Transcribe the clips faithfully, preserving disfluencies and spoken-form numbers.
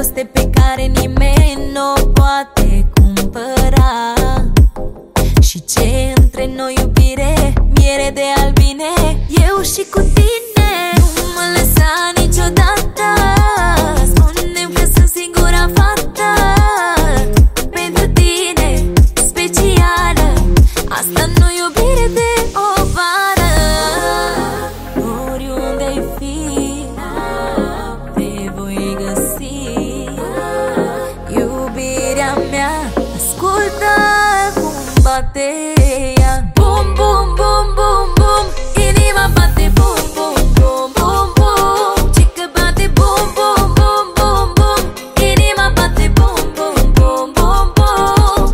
dragoste pe care nimeni nu o poate cumpăra. Și ce între noi iubire, miere de albine, eu și cu tine. Nu mă lăsa niciodată, spune-mi că sunt singura fată pentru tine, specială. Asta nu iubire de o vară. Oriunde-ai fi, te voi găsi. Iubirea mea, ascultă cum bate ea. Bum, bum, bum, bum, bum, inima bate bum, bum, bum, bum, bum. Ce că bate bum, bum, bum, bum, bum, inima bate bum, bum, bum, bum, bum.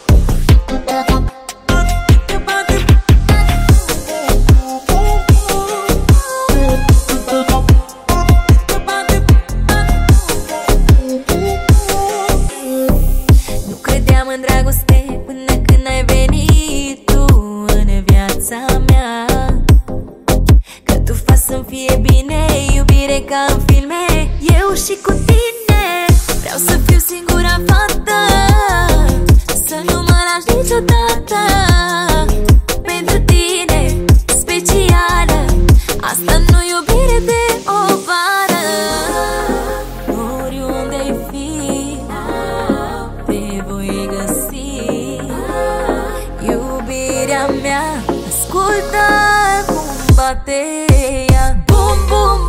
Nu credeam în dragoste până când ai venit tu în viața mea. Că tu faci să-mi fie bine, iubire ca în filme, eu și cu tine. Vreau să fiu singura fată, să nu mă lași niciodată pentru tine, specială. Asta nu iubire de o vară. Oriunde-ai fi, te voi găsi. Iubirea mea, ascultă cum bate ea. Bum, bum,